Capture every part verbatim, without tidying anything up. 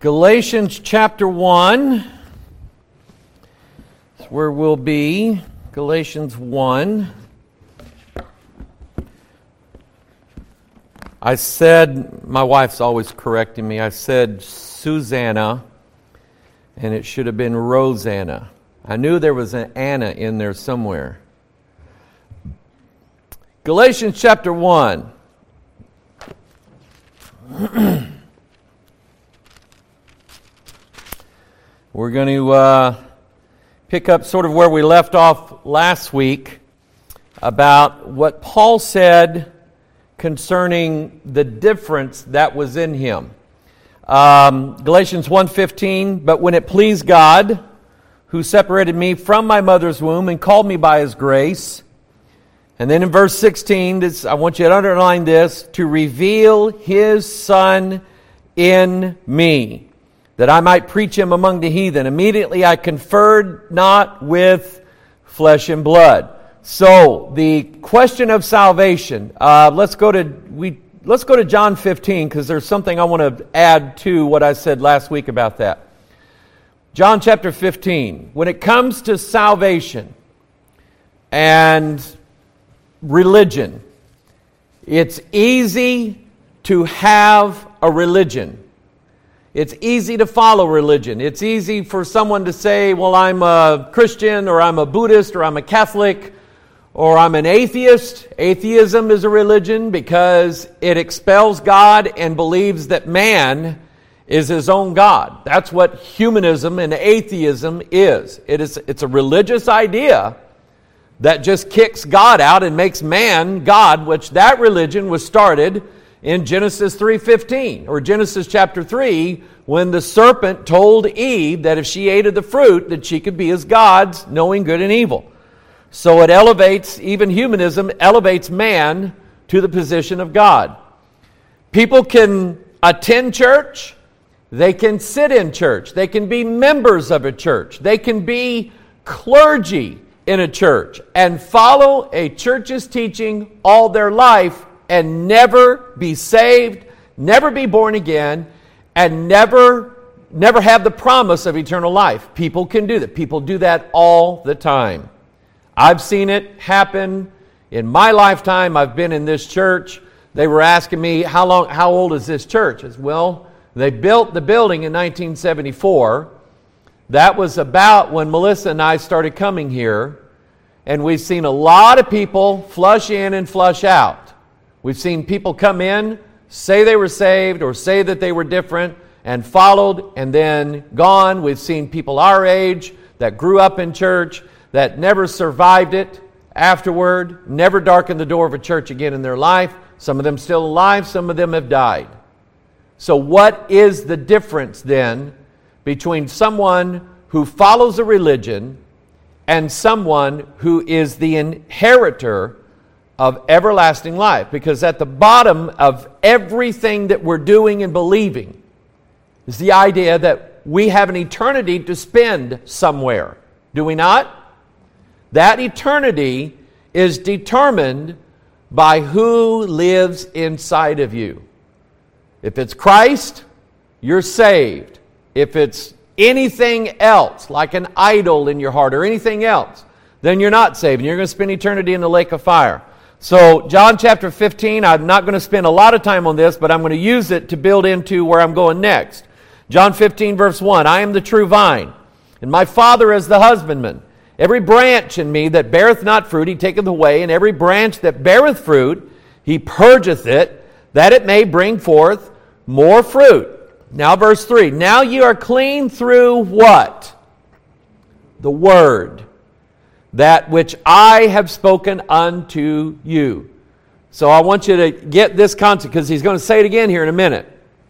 Galatians chapter one is where we'll be. Galatians one. I said, my wife's always correcting me, I said Susanna, and it should have been Rosanna. I knew there was an Anna in there somewhere. Galatians chapter one. We're going to uh, pick up sort of where we left off last week about what Paul said concerning the difference that was in him. Um, Galatians one fifteen, but when it pleased God, who separated me from my mother's womb and called me by His grace. And then in verse sixteen, this, I want you to underline this, to reveal His Son in me, that I might preach Him among the heathen. Immediately I conferred not with flesh and blood. So the question of salvation. Uh, let's go to we. Let's go to John fifteen, because there's something I want to add to what I said last week about that. John chapter fifteen. When it comes to salvation and religion, it's easy to have a religion. It's easy to follow religion. It's easy for someone to say, well, I'm a Christian, or I'm a Buddhist, or I'm a Catholic, or I'm an atheist. Atheism is a religion because it expels God and believes that man is his own God. That's what humanism and atheism is. It is it's a religious idea that just kicks God out and makes man God, which that religion was started in Genesis three fifteen, or Genesis chapter three, when the serpent told Eve that if she ate of the fruit, that she could be as gods, knowing good and evil. So it elevates, even humanism elevates man to the position of God. People can attend church, they can sit in church, they can be members of a church, they can be clergy in a church and follow a church's teaching all their life and never be saved, never be born again, and never, never have the promise of eternal life. People can do that. People do that all the time. I've seen it happen in my lifetime. I've been in this church. They were asking me, how long, how old is this church? I said, well, they built the building in nineteen seventy-four. That was about when Melissa and I started coming here. And we've seen a lot of people flush in and flush out. We've seen people come in, say they were saved or say that they were different and followed and then gone. We've seen people our age that grew up in church that never survived it afterward, never darkened the door of a church again in their life. Some of them still alive, some of them have died. So what is the difference then between someone who follows a religion and someone who is the inheritor of everlasting life? Because at the bottom of everything that we're doing and believing is the idea that we have an eternity to spend somewhere. Do we not? That eternity is determined by who lives inside of you. If it's Christ, you're saved. If it's anything else, like an idol in your heart or anything else, then you're not saved, and you're going to spend eternity in the lake of fire. So John chapter fifteen, I'm not going to spend a lot of time on this, but I'm going to use it to build into where I'm going next. John fifteen verse one, I am the true vine, and my Father is the husbandman. Every branch in me that beareth not fruit, He taketh away, and every branch that beareth fruit, He purgeth it, that it may bring forth more fruit. Now verse three, now ye are clean through what? The word, that which I have spoken unto you. So I want you to get this concept, because he's going to say it again here in a minute.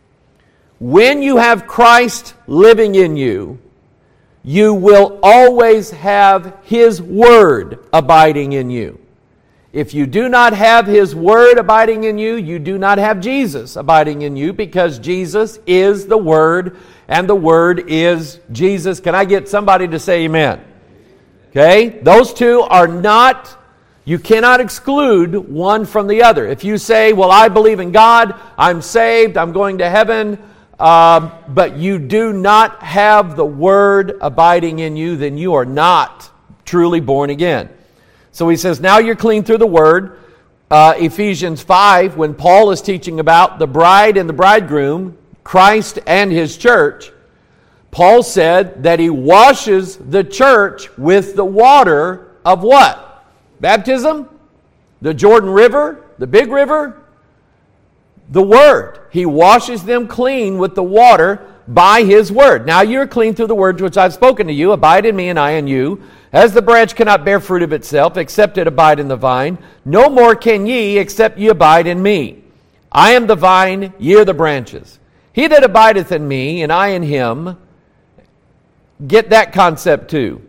When you have Christ living in you, you will always have His word abiding in you. If you do not have His word abiding in you, you do not have Jesus abiding in you, because Jesus is the Word and the Word is Jesus. Can I get somebody to say amen? Okay? Those two are not, you cannot exclude one from the other. If you say, well, I believe in God, I'm saved, I'm going to heaven, um, but you do not have the Word abiding in you, then you are not truly born again. So he says, now you're clean through the Word. Uh, Ephesians five, when Paul is teaching about the bride and the bridegroom, Christ and His church, Paul said that He washes the church with the water of what? Baptism? The Jordan River? The big river? The Word. He washes them clean with the water by His Word. Now you're clean through the words which I've spoken to you. Abide in me and I in you. As the branch cannot bear fruit of itself, except it abide in the vine, no more can ye, except ye abide in me. I am the vine, ye are the branches. He that abideth in me, and I in him, get that concept too.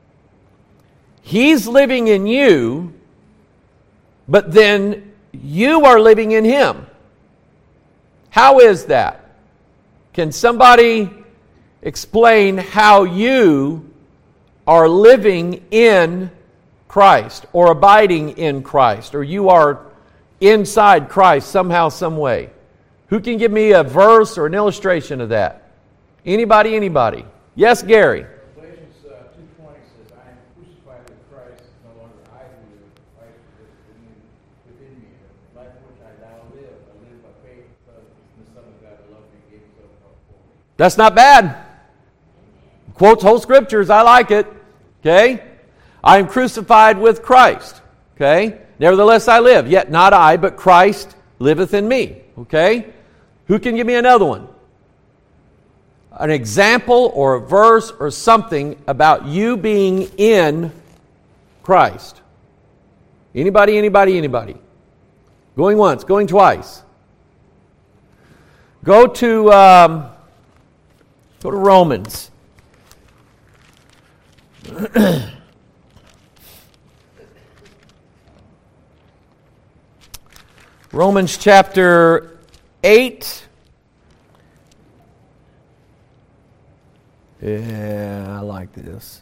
He's living in you, but then you are living in Him. How is that? Can somebody explain how you are living in Christ or abiding in Christ, or you are inside Christ somehow, some way? Who can give me a verse or an illustration of that? Anybody, anybody? Yes, Gary. Galatians uh, two twenty says, I am crucified with Christ, no longer I who live, Christ lives within me. The life which I now live, I live by faith of the Son of God who loved me and gave Himself up for me. That's not bad. Quotes whole scriptures. I like it. Okay? I am crucified with Christ. Okay? Nevertheless I live. Yet not I, but Christ liveth in me. Okay? Who can give me another one? An example or a verse or something about you being in Christ. Anybody, anybody, anybody? Going once, going twice. Go to um, go to Romans. Romans chapter eight. Yeah, I like this.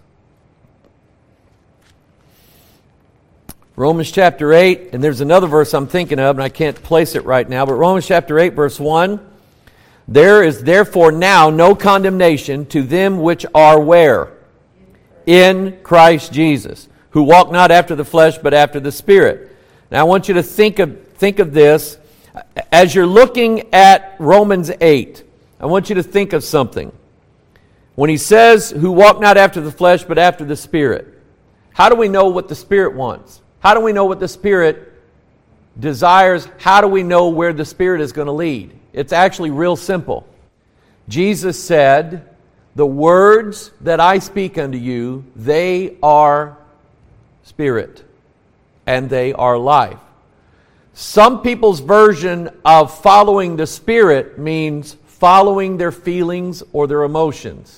Romans chapter eight, and there's another verse I'm thinking of, and I can't place it right now, but Romans chapter eight, verse one. There is therefore now no condemnation to them which are where? In Christ Jesus, who walk not after the flesh, but after the Spirit. Now I want you to think of, think of this. As you're looking at Romans eight, I want you to think of something. When he says, who walk not after the flesh, but after the Spirit. How do we know what the Spirit wants? How do we know what the Spirit desires? How do we know where the Spirit is going to lead? It's actually real simple. Jesus said, the words that I speak unto you, they are Spirit, and they are life. Some people's version of following the Spirit means following their feelings or their emotions.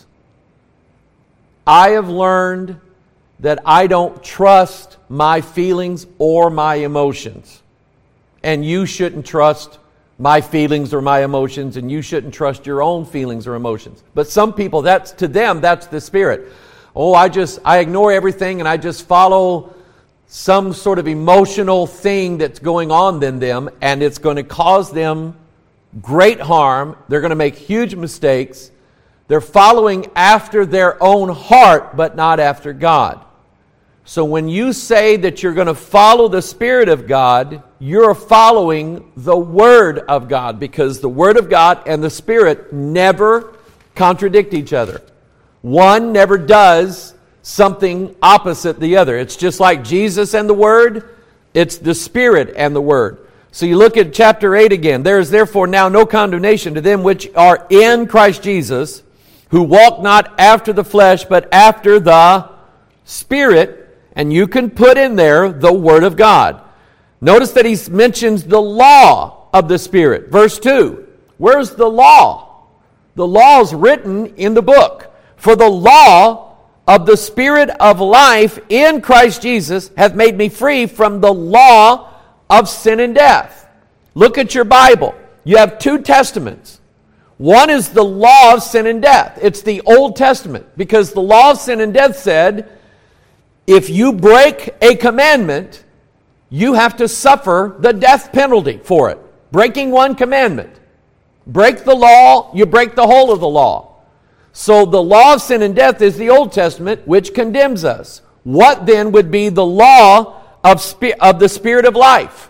I have learned that I don't trust my feelings or my emotions. And you shouldn't trust my feelings or my emotions, and you shouldn't trust your own feelings or emotions. But some people, that's to them, that's the Spirit. Oh, I just, I ignore everything and I just follow some sort of emotional thing that's going on in them, and it's going to cause them great harm. They're going to make huge mistakes. They're following after their own heart, but not after God. So when you say that you're going to follow the Spirit of God, you're following the Word of God, because the Word of God and the Spirit never contradict each other. One never does something opposite the other. It's just like Jesus and the Word, it's the Spirit and the Word. So you look at chapter eight again. There is therefore now no condemnation to them which are in Christ Jesus, who walk not after the flesh, but after the Spirit. And you can put in there the Word of God. Notice that he mentions the law of the Spirit. Verse two. Where's the law? The law is written in the book. For the law of the Spirit of life in Christ Jesus hath made me free from the law of sin and death. Look at your Bible. You have two testaments. One is the law of sin and death. It's the Old Testament, because the law of sin and death said, if you break a commandment, you have to suffer the death penalty for it. Breaking one commandment. Break the law, you break the whole of the law. So the law of sin and death is the Old Testament, which condemns us. What then would be the law of, spi- of the Spirit of life?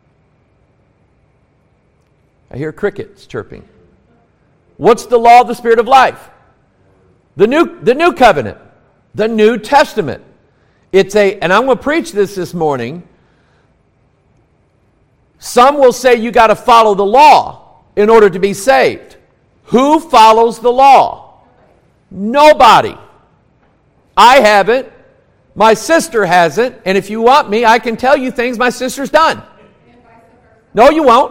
I hear crickets chirping. What's the law of the Spirit of life? The new, the new covenant, the New Testament. It's a, and I'm going to preach this this morning. Some will say you got to follow the law in order to be saved. Who follows the law? Nobody. I haven't. My sister hasn't. And if you want me, I can tell you things my sister's done. No, you won't.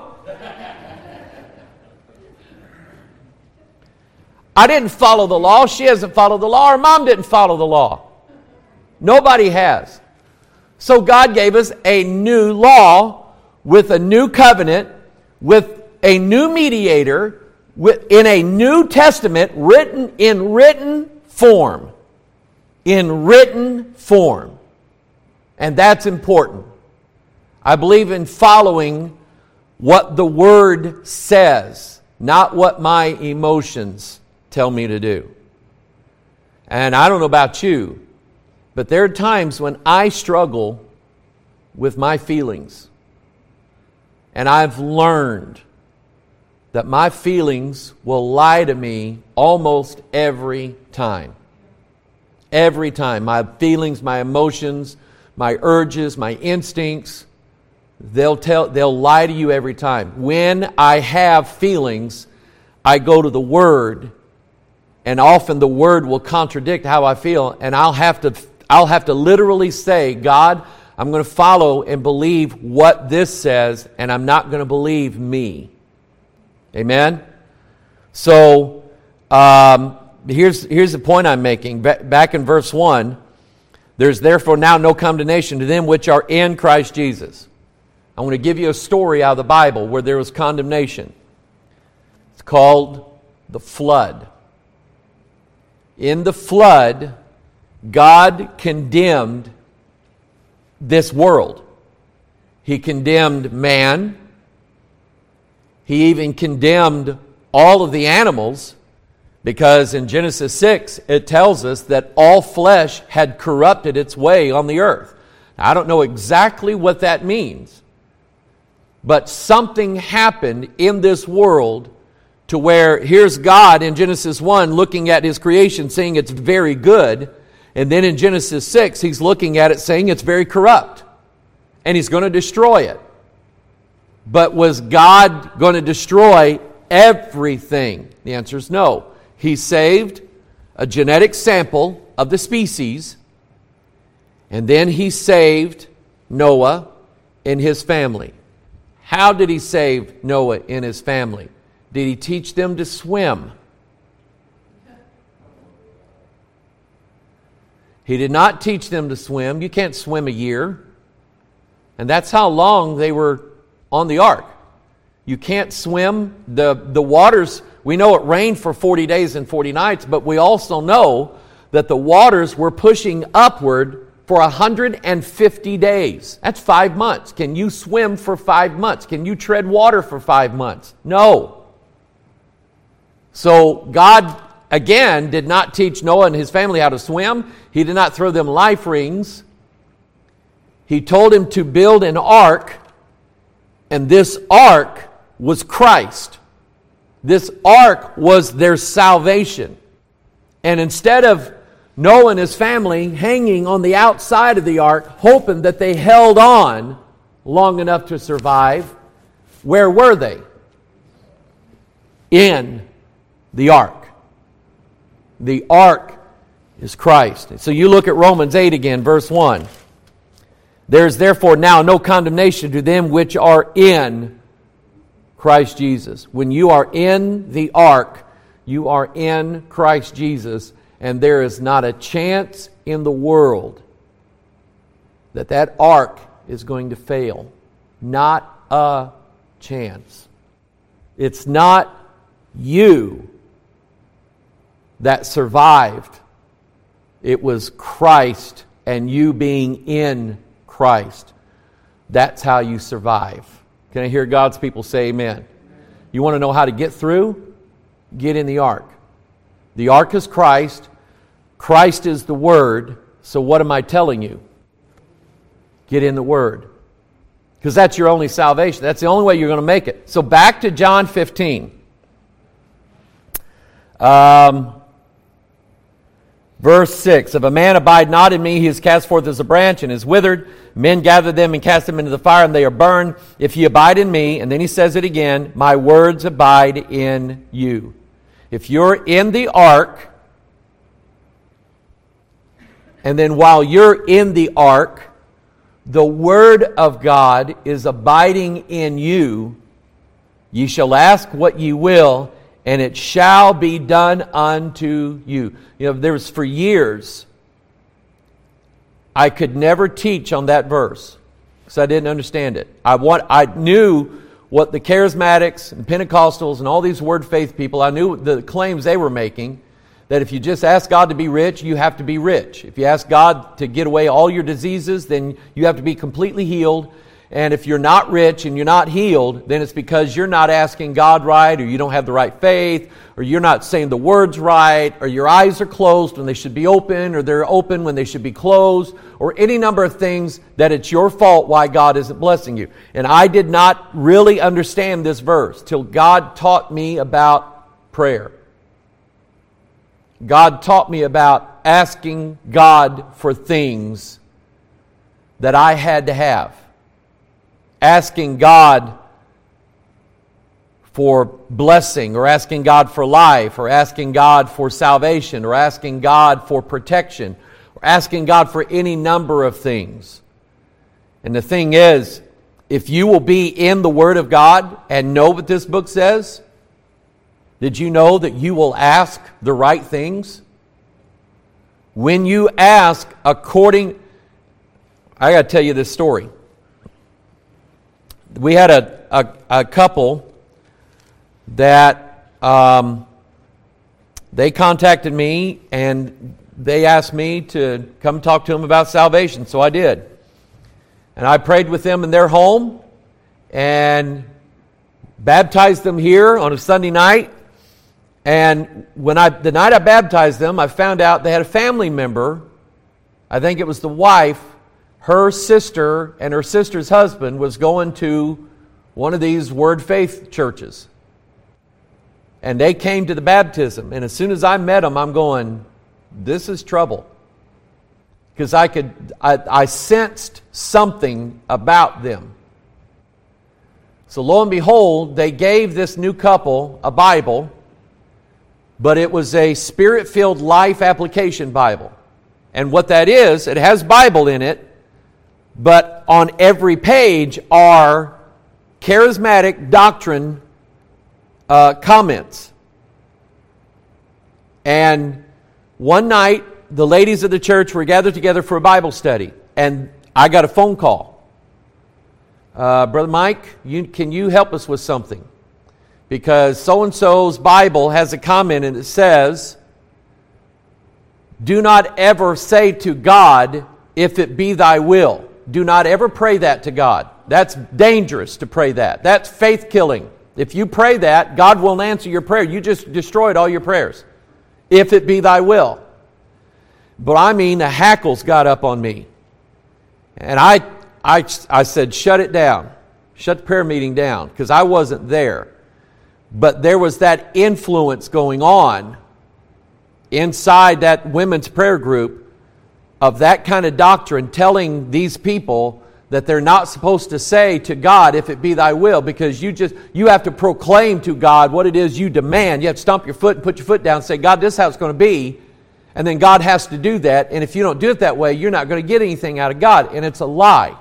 I didn't follow the law. She hasn't followed the law. Her mom didn't follow the law. Nobody has. So God gave us a new law with a new covenant, with a new mediator, with, in a New Testament written in written form. In written form. And that's important. I believe in following what the Word says, not what my emotions tell me to do. And I don't know about you, but there are times when I struggle with my feelings. And I've learned that my feelings will lie to me almost every time. Every time. My feelings, my emotions, my urges, my instincts, they'll tell, they'll lie to you every time. When I have feelings, I go to the Word, and often the Word will contradict how I feel, and I'll have to I'll have to literally say, God, I'm going to follow and believe what this says, and I'm not going to believe me. Amen? So, um, here's, here's the point I'm making. Back in verse one, there's therefore now no condemnation to them which are in Christ Jesus. I want to give you a story out of the Bible where there was condemnation. It's called the flood. In the flood, God condemned this world. He condemned man. He even condemned all of the animals, because in Genesis six it tells us that all flesh had corrupted its way on the earth. Now, I don't know exactly what that means, but something happened in this world to where here's God in Genesis one looking at His creation saying it's very good, and then in Genesis six He's looking at it saying it's very corrupt and He's going to destroy it. But was God going to destroy everything? The answer is no. He saved a genetic sample of the species, and then He saved Noah and his family. How did He save Noah and his family? Did He teach them to swim? He did not teach them to swim. You can't swim a year. And that's how long they were on the ark. You can't swim. The, the waters, we know it rained for forty days and forty nights, but we also know that the waters were pushing upward for one hundred fifty days. That's five months. Can you swim for five months? Can you tread water for five months? No. So God, again, did not teach Noah and his family how to swim. He did not throw them life rings. He told him to build an ark, and this ark was Christ. This ark was their salvation. And instead of Noah and his family hanging on the outside of the ark, hoping that they held on long enough to survive, where were they? In the ark. The ark is Christ. So you look at Romans eight again, verse one. There is therefore now no condemnation to them which are in Christ Jesus. When you are in the ark, you are in Christ Jesus, and there is not a chance in the world that that ark is going to fail. Not a chance. It's not you that survived. It was Christ and you being in Christ. That's how you survive. Can I hear God's people say amen? You want to know how to get through? Get in the ark. The ark is Christ. Christ is the Word. So what am I telling you? Get in the Word. Because that's your only salvation. That's the only way you're going to make it. So back to John fifteen. Um, verse six. If a man abide not in me, he is cast forth as a branch and is withered. Men gather them and cast them into the fire, and they are burned. If ye abide in me, and then he says it again, my words abide in you. If you're in the ark, and then while you're in the ark, the Word of God is abiding in you, ye shall ask what ye will, and it shall be done unto you. You know, there was for years, I could never teach on that verse because I didn't understand it. I want, I knew what the charismatics and Pentecostals and all these word faith people, I knew the claims they were making, that if you just ask God to be rich, you have to be rich. If you ask God to get away all your diseases, then you have to be completely healed. And if you're not rich and you're not healed, then it's because you're not asking God right, or you don't have the right faith, or you're not saying the words right, or your eyes are closed when they should be open, or they're open when they should be closed, or any number of things that it's your fault why God isn't blessing you. And I did not really understand this verse till God taught me about prayer. God taught me about asking God for things that I had to have. Asking God for blessing, or asking God for life, or asking God for salvation, or asking God for protection, or asking God for any number of things. And the thing is, if you will be in the Word of God and know what this book says, did you know that you will ask the right things? When you ask according... I got to tell you this story. We had a, a, a couple that um, they contacted me and they asked me to come talk to them about salvation. So I did. And I prayed with them in their home and baptized them here on a Sunday night. And when I the night I baptized them, I found out they had a family member. I think it was the wife. Her sister and her sister's husband was going to one of these Word Faith churches. And they came to the baptism. And as soon as I met them, I'm going, this is trouble. Because I could, I, I sensed something about them. So lo and behold, they gave this new couple a Bible, but it was a Spirit-filled life application Bible. And what that is, it has Bible in it, but on every page are charismatic doctrine uh, comments. And one night, the ladies of the church were gathered together for a Bible study. And I got a phone call. Uh, Brother Mike, you, can you help us with something? Because so-and-so's Bible has a comment and it says, do not ever say to God, if it be thy will. Do not ever pray that to God. That's dangerous to pray that. That's faith killing. If you pray that, God won't answer your prayer. You just destroyed all your prayers. If it be thy will. But I mean, the hackles got up on me. And I, I, I said, shut it down. Shut the prayer meeting down. Because I wasn't there. But there was that influence going on inside that women's prayer group of that kind of doctrine, telling these people that they're not supposed to say to God, if it be thy will, because you just you have to proclaim to God what it is you demand. You have to stomp your foot and put your foot down and say, God, this is how it's going to be. And then God has to do that. And if you don't do it that way, you're not going to get anything out of God. And it's a lie.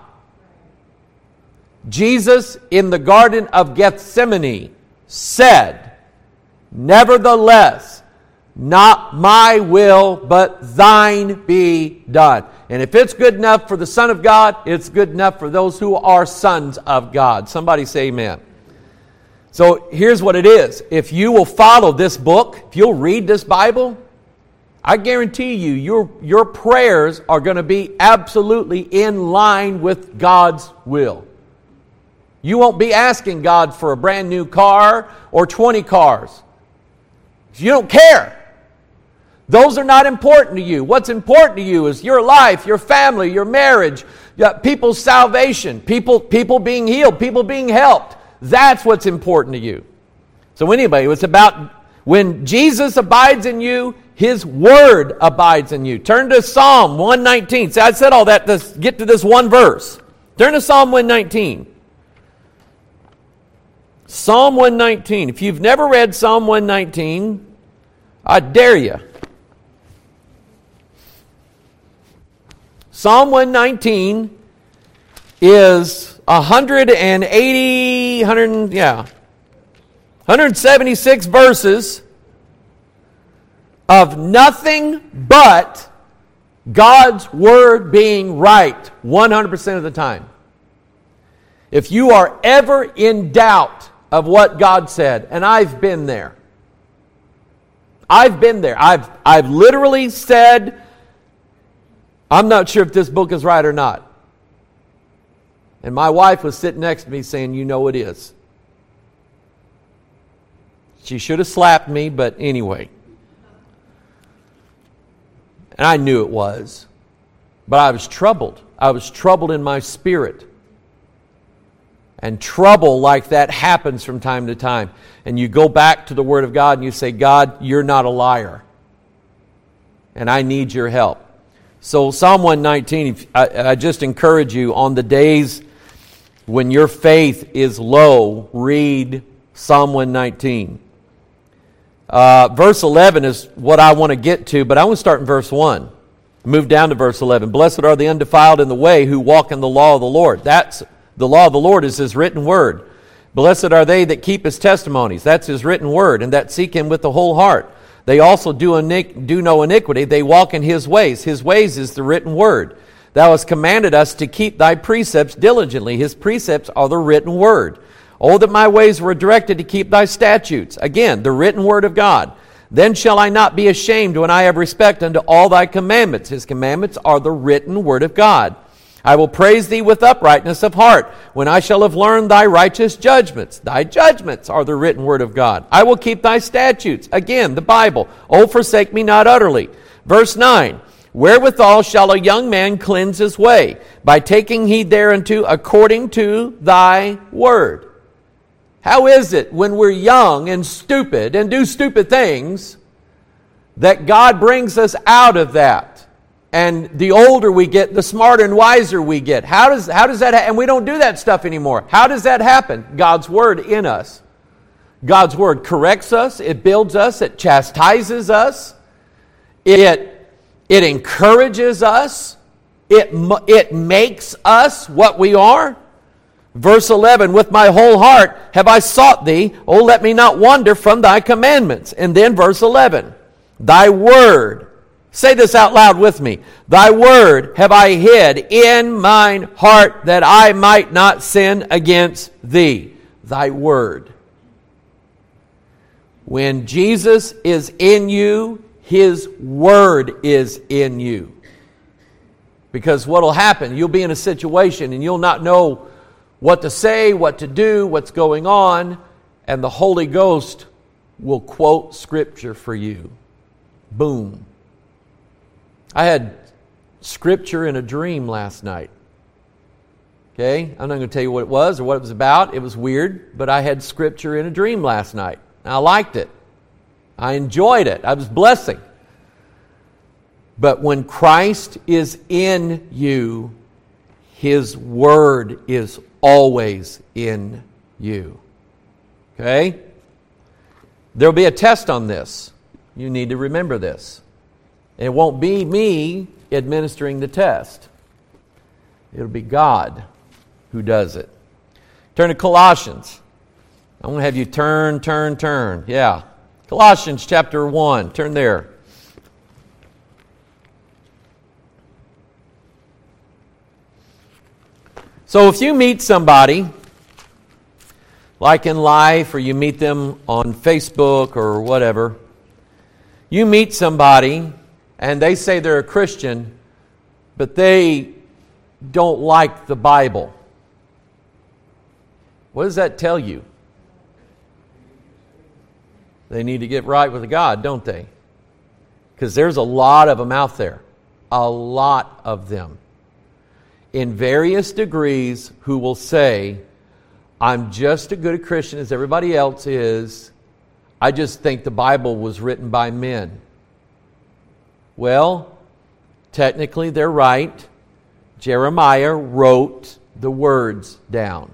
Jesus in the Garden of Gethsemane said, nevertheless, not my will, but thine be done. And if it's good enough for the Son of God, it's good enough for those who are sons of God. Somebody say amen. So here's what it is. If you will follow this book, if you'll read this Bible, I guarantee you, your, your prayers are going to be absolutely in line with God's will. You won't be asking God for a brand new car or twenty cars. You don't care. Those are not important to you. What's important to you is your life, your family, your marriage, people's salvation, people, people being healed, people being helped. That's what's important to you. So anyway, it's about when Jesus abides in you, His Word abides in you. Turn to Psalm one nineteen. See, I said all that to get to this one verse. Turn to Psalm one nineteen. Psalm one nineteen. If you've never read Psalm one nineteen, I dare you. Psalm one nineteen is one hundred eighty, one hundred, yeah, one hundred seventy-six verses of nothing but God's Word being right one hundred percent of the time. If you are ever in doubt of what God said, and I've been there. I've been there. I've, I've literally said, I'm not sure if this book is right or not. And my wife was sitting next to me saying, you know it is. She should have slapped me, but anyway. And I knew it was. But I was troubled. I was troubled in my spirit. And trouble like that happens from time to time. And you go back to the Word of God and you say, God, you're not a liar. And I need your help. So Psalm one nineteen, I, I just encourage you on the days when your faith is low, read Psalm one nineteen. Uh, verse eleven is what I want to get to, but I want to start in verse one. Move down to verse eleven. Blessed are the undefiled in the way who walk in the law of the Lord. That's the law of the Lord is His written word. Blessed are they that keep His testimonies. That's His written word, and that seek Him with the whole heart. They also do, iniqu- do no iniquity. They walk in His ways. His ways is the written word. Thou hast commanded us to keep Thy precepts diligently. His precepts are the written word. Oh, that my ways were directed to keep Thy statutes. Again, the written word of God. Then shall I not be ashamed when I have respect unto all Thy commandments. His commandments are the written word of God. I will praise Thee with uprightness of heart, when I shall have learned Thy righteous judgments. Thy judgments are the written word of God. I will keep Thy statutes. Again, the Bible. Oh, forsake me not utterly. Verse nine. Wherewithal shall a young man cleanse his way? By taking heed thereunto according to Thy word. How is it when we're young and stupid and do stupid things that God brings us out of that? And the older we get, the smarter and wiser we get. How does, how does that happen? And we don't do that stuff anymore. How does that happen? God's Word in us. God's Word corrects us. It builds us. It chastises us. It, it encourages us. It, it makes us what we are. Verse eleven, with my whole heart have I sought Thee. Oh, let me not wander from Thy commandments. And then verse eleven, Thy Word. Say this out loud with me. Thy word have I hid in mine heart that I might not sin against Thee. Thy word. When Jesus is in you, His word is in you. Because what will happen, you'll be in a situation and you'll not know what to say, what to do, what's going on, and the Holy Ghost will quote Scripture for you. Boom. I had Scripture in a dream last night. Okay? I'm not going to tell you what it was or what it was about. It was weird, but I had Scripture in a dream last night. I liked it. I enjoyed it. I was blessing. But when Christ is in you, His Word is always in you. Okay? There'll be a test on this. You need to remember this. It won't be me administering the test. It'll be God who does it. Turn to Colossians. I'm going to have you turn, turn, turn. Yeah. Colossians chapter one. Turn there. So if you meet somebody, like in life, or you meet them on Facebook or whatever, you meet somebody and they say they're a Christian, but they don't like the Bible. What does that tell you? They need to get right with God, don't they? Because there's a lot of them out there. A lot of them. In various degrees, who will say, I'm just as good a Christian as everybody else is. I just think the Bible was written by men. Well, technically they're right. Jeremiah wrote the words down.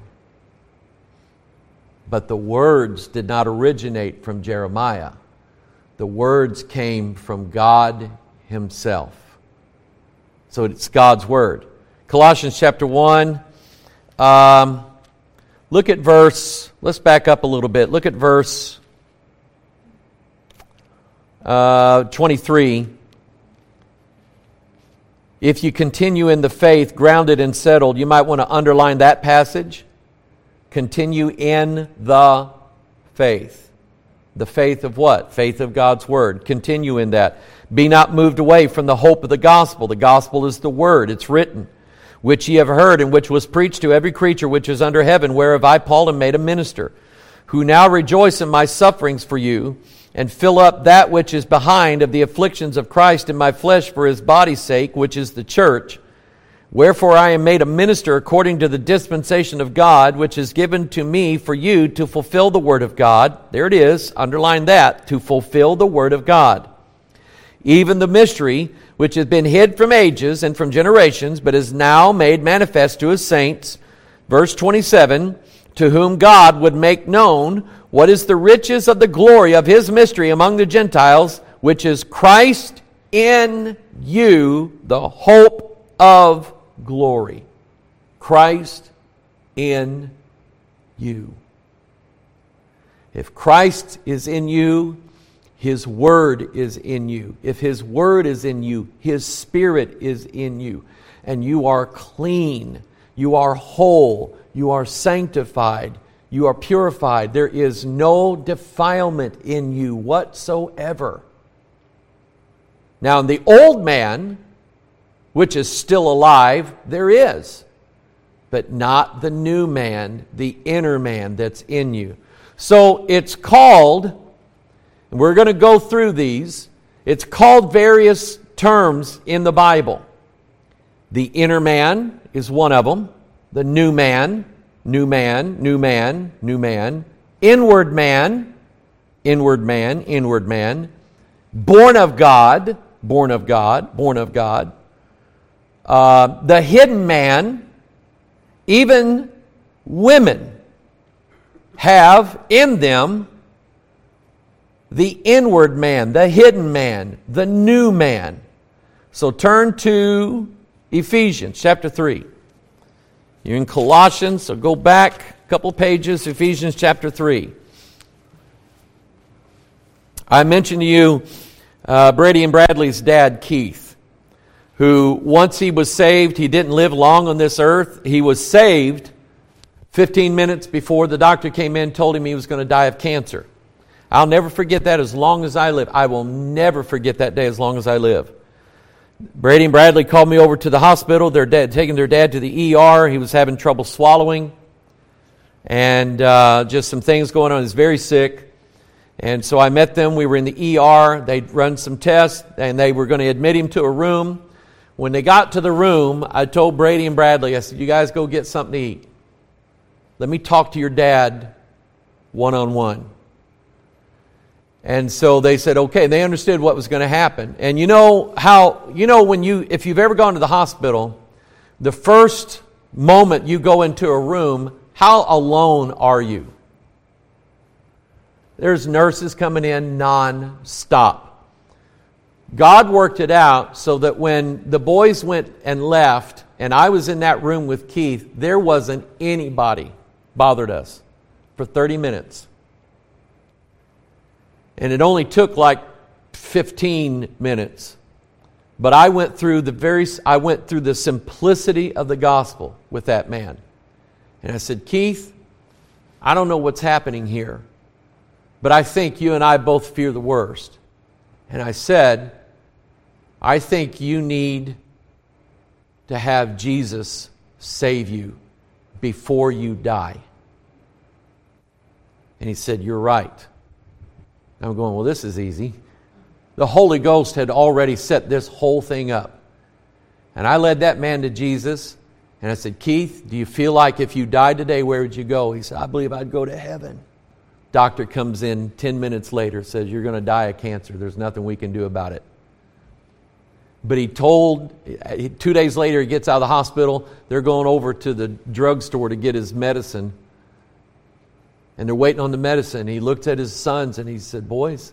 But the words did not originate from Jeremiah. The words came from God Himself. So it's God's Word. Colossians chapter one. Um, look at verse, let's back up a little bit. Look at verse uh, twenty-three. If you continue in the faith, grounded and settled, you might want to underline that passage. Continue in the faith. The faith of what? Faith of God's Word. Continue in that. Be not moved away from the hope of the gospel. The gospel is the Word. It's written. Which ye have heard, and which was preached to every creature which is under heaven, whereof I, Paul, am made a minister, who now rejoice in my sufferings for you, and fill up that which is behind of the afflictions of Christ in my flesh for His body's sake, which is the church. Wherefore I am made a minister according to the dispensation of God, which is given to me for you to fulfill the word of God. There it is, underline that, to fulfill the word of God. Even the mystery, which has been hid from ages and from generations, but is now made manifest to His saints. Verse twenty-seven, to whom God would make known what is the riches of the glory of His mystery among the Gentiles, which is Christ in you, the hope of glory. Christ in you. If Christ is in you, His Word is in you. If His Word is in you, His Spirit is in you. And you are clean. You are whole. You are sanctified. You are purified. There is no defilement in you whatsoever. Now, in the old man, which is still alive, there is. But not the new man, the inner man that's in you. So it's called, and we're going to go through these, it's called various terms in the Bible. The inner man is one of them. The new man, new man, new man, new man. Inward man, inward man, inward man. Born of God, born of God, born of God. Uh, the hidden man, even women have in them the inward man, the hidden man, the new man. So turn to Ephesians chapter three. You're in Colossians, so go back a couple pages, Ephesians chapter three. I mentioned to you uh, Brady and Bradley's dad, Keith, who once he was saved, he didn't live long on this earth. He was saved fifteen minutes before the doctor came in and told him he was going to die of cancer. I'll never forget that as long as I live. I will never forget that day as long as I live. Brady and Bradley called me over to the hospital. They're dad, taking their dad to the E R. He was having trouble swallowing. And uh, just some things going on. He's very sick. And so I met them. We were in the E R. They'd run some tests. And they were going to admit him to a room. When they got to the room, I told Brady and Bradley, I said, you guys go get something to eat. Let me talk to your dad one-on-one. And so they said, okay, they understood what was going to happen. And you know how, you know when you, if you've ever gone to the hospital, the first moment you go into a room, how alone are you? There's nurses coming in non-stop. God worked it out so that when the boys went and left, and I was in that room with Keith, there wasn't anybody bothered us for thirty minutes. And it only took like fifteen minutes. But I went through the very I went through the simplicity of the gospel with that man. And I said, Keith, I don't know what's happening here, but I think you and I both fear the worst. And I said, I think you need to have Jesus save you before you die. And he said, "You're right." I'm going, well, this is easy. The Holy Ghost had already set this whole thing up. And I led that man to Jesus. And I said, "Keith, do you feel like if you died today, where would you go?" He said, "I believe I'd go to heaven." Doctor comes in ten minutes later, says, "You're going to die of cancer. There's nothing we can do about it." But he told, two days later he gets out of the hospital. They're going over to the drugstore to get his medicine. And they're waiting on the medicine. He looked at his sons and he said, "Boys,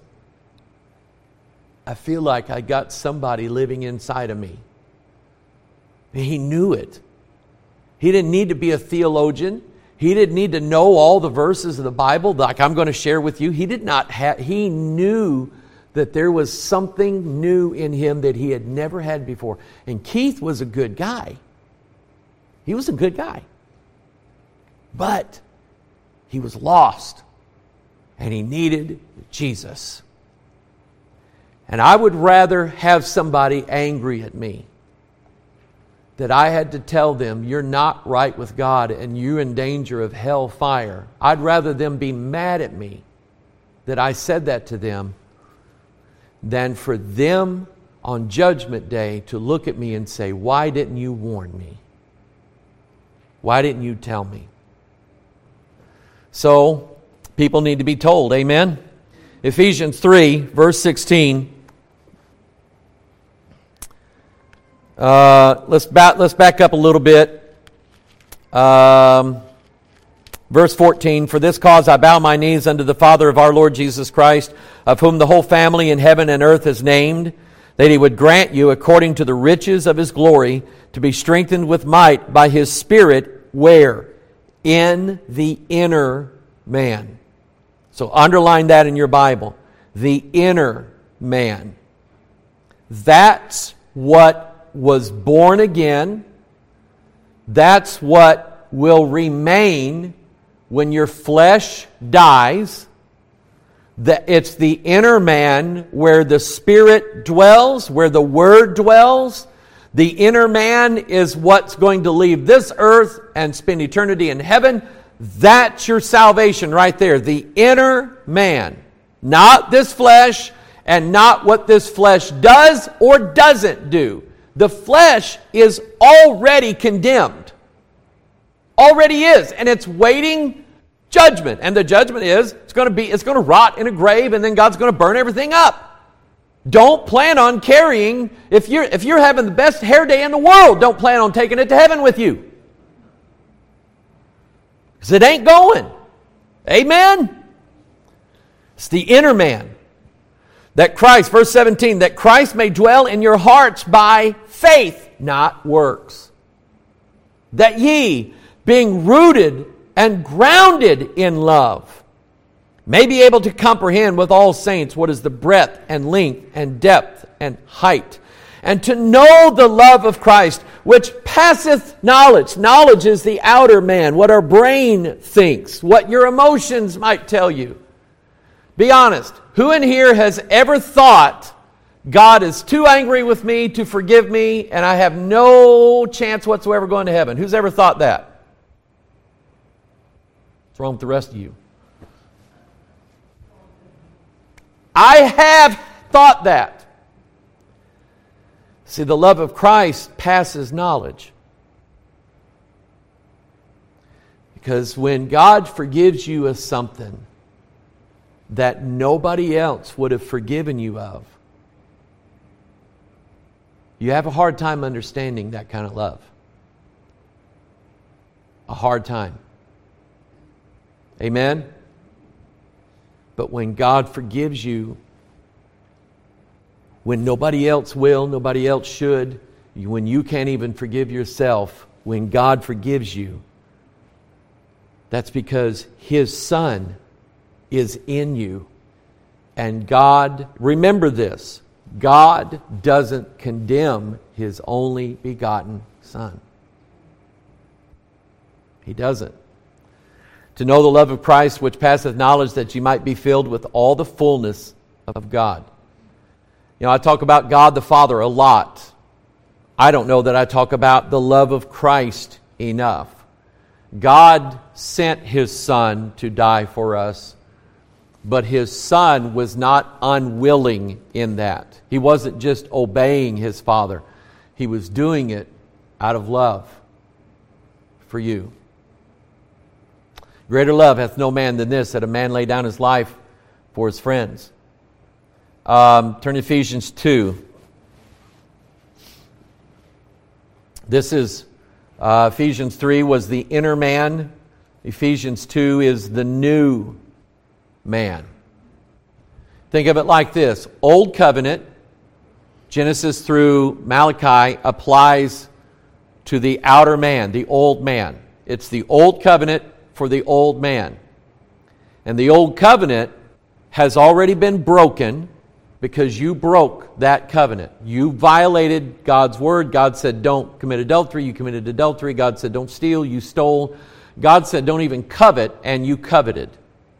I feel like I got somebody living inside of me." And he knew it. He didn't need to be a theologian. He didn't need to know all the verses of the Bible like I'm going to share with you. He did not have, he knew that there was something new in him that he had never had before. And Keith was a good guy. He was a good guy. But he was lost. And he needed Jesus. And I would rather have somebody angry at me that I had to tell them, "You're not right with God and you're in danger of hell fire." I'd rather them be mad at me that I said that to them than for them on Judgment Day to look at me and say, "Why didn't you warn me? Why didn't you tell me?" So, people need to be told. Amen? Ephesians three, verse sixteen. Uh, let's, back, let's back up a little bit. Um, verse fourteen, "For this cause I bow my knees unto the Father of our Lord Jesus Christ, of whom the whole family in heaven and earth is named, that He would grant you, according to the riches of His glory, to be strengthened with might by His Spirit." Where? In the inner man. So underline that in your Bible. The inner man. That's what was born again. That's what will remain when your flesh dies. That it's the inner man where the Spirit dwells, where the Word dwells. The inner man is what's going to leave this earth and spend eternity in heaven. That's your salvation right there. The inner man. Not this flesh and not what this flesh does or doesn't do. The flesh is already condemned. Already is. And it's waiting judgment. And the judgment is, it's going to be, it's going to rot in a grave and then God's going to burn everything up. Don't plan on carrying, if you're, if you're having the best hair day in the world, don't plan on taking it to heaven with you. Because it ain't going. Amen? It's the inner man. That Christ, verse seventeen, that Christ may dwell in your hearts by faith, not works. That ye, being rooted and grounded in love, may be able to comprehend with all saints what is the breadth and length and depth and height, and to know the love of Christ, which passeth knowledge. Knowledge is the outer man, what our brain thinks, what your emotions might tell you. Be honest. Who in here has ever thought, God is too angry with me to forgive me and I have no chance whatsoever going to heaven? Who's ever thought that? What's wrong with the rest of you? I have thought that. See, the love of Christ passes knowledge. Because when God forgives you of something that nobody else would have forgiven you of, you have a hard time understanding that kind of love. A hard time. Amen? But when God forgives you, when nobody else will, nobody else should, when you can't even forgive yourself, when God forgives you, that's because His Son is in you. And God, remember this, God doesn't condemn His only begotten Son. He doesn't. To know the love of Christ, which passeth knowledge, that ye might be filled with all the fullness of God. You know, I talk about God the Father a lot. I don't know that I talk about the love of Christ enough. God sent His Son to die for us But His Son was not unwilling in that. He wasn't just obeying His Father. He was doing it out of love for you. Greater love hath no man than this, that a man lay down his life for his friends. Um, turn to Ephesians two. This is, uh, Ephesians three was the inner man. Ephesians two is the new man. Think of it like this. Old covenant, Genesis through Malachi, applies to the outer man, the old man. It's the old covenant for the old man. And the old covenant has already been broken because you broke that covenant. You violated God's word. God said don't commit adultery. You committed adultery. God said don't steal. You stole. God said don't even covet, and you coveted.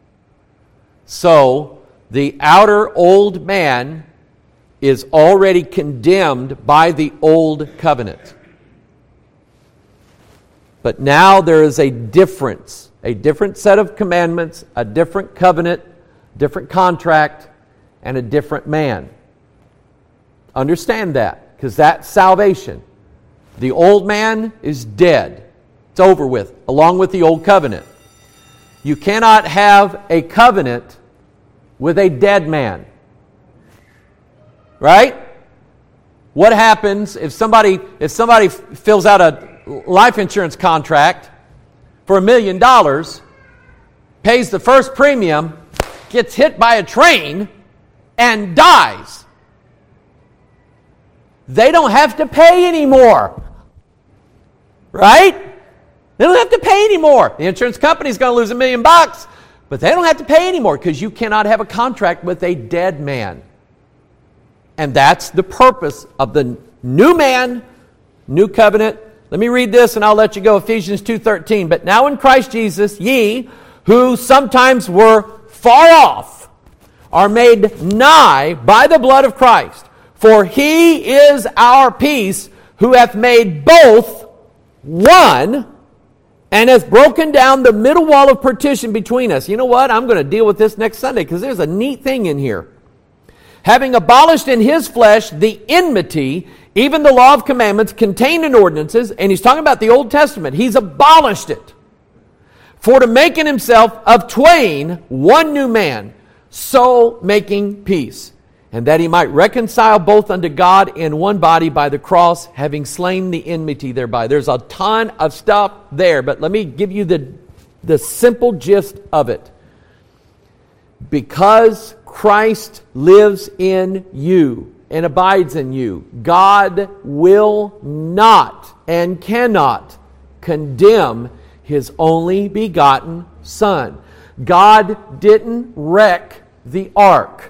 So the outer old man is already condemned by the old covenant. But now there is a difference, a different set of commandments, a different covenant, different contract, and a different man. Understand that, because that's salvation. The old man is dead. It's over with, along with the old covenant. You cannot have a covenant with a dead man. Right? What happens if somebody if somebody fills out a life insurance contract for a million dollars, pays the first premium, gets hit by a train, and dies? They don't have to pay anymore. Right? They don't have to pay anymore. The insurance company's going to lose a million bucks, but they don't have to pay anymore because you cannot have a contract with a dead man. And that's the purpose of the new man, new covenant. Let me read this and I'll let you go. Ephesians two thirteen. But now in Christ Jesus, ye who sometimes were far off are made nigh by the blood of Christ. For He is our peace, who hath made both one, and hath broken down the middle wall of partition between us. You know what? I'm going to deal with this next Sunday because there's a neat thing in here. Having abolished in His flesh the enmity, even the law of commandments contained in ordinances, and he's talking about the Old Testament. He's abolished it. For to make in Himself of twain one new man, so making peace, and that He might reconcile both unto God in one body by the cross, having slain the enmity thereby. There's a ton of stuff there, but let me give you the, the simple gist of it. Because Christ lives in you and abides in you, God will not and cannot condemn His only begotten Son. God didn't wreck the ark.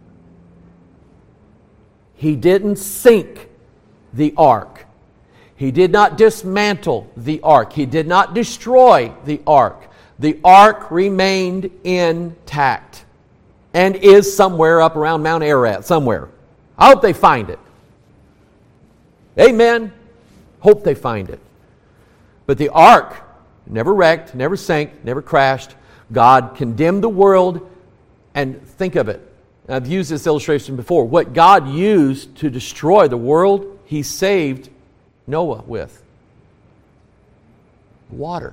He didn't sink the ark. He did not dismantle the ark. He did not destroy the ark. The ark remained intact and is somewhere up around Mount Ararat, somewhere. I hope they find it. Amen. Hope they find it. But the ark never wrecked, never sank, never crashed. God condemned the world, and think of it. I've used this illustration before. What God used to destroy the world, He saved Noah with. Water.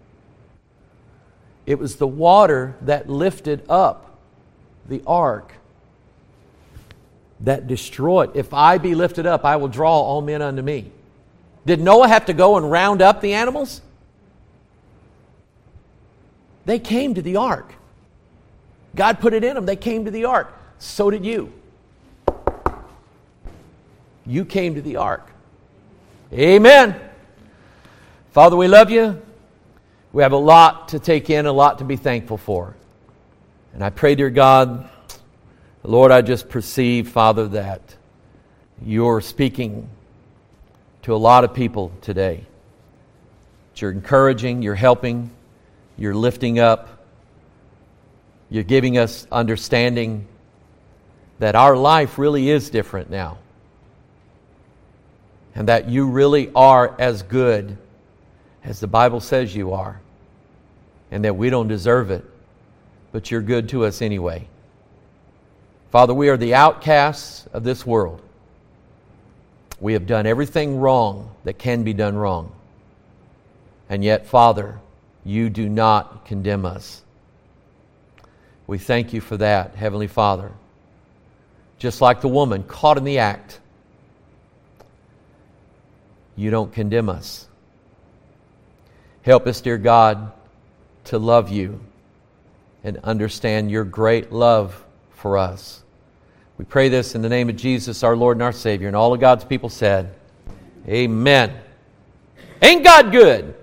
It was the water that lifted up the ark, that destroyed. If I be lifted up, I will draw all men unto me. Did Noah have to go and round up the animals? They came to the ark. God put it in them. They came to the ark. So did you. You came to the ark. Amen. Father, we love you. We have a lot to take in, a lot to be thankful for. And I pray, dear God, Lord, I just perceive, Father, that you're speaking to a lot of people today. That you're encouraging, you're helping, you're lifting up, you're giving us understanding that our life really is different now. And that you really are as good as the Bible says you are. And that we don't deserve it. but you're good to us anyway. Father, we are the outcasts of this world. We have done everything wrong that can be done wrong. And yet, Father, you do not condemn us. We thank you for that, Heavenly Father. Just like the woman caught in the act, you don't condemn us. Help us, dear God, to love you and understand your great love for us. We pray this in the name of Jesus, our Lord and our Savior. And all of God's people said, Amen. Ain't God good?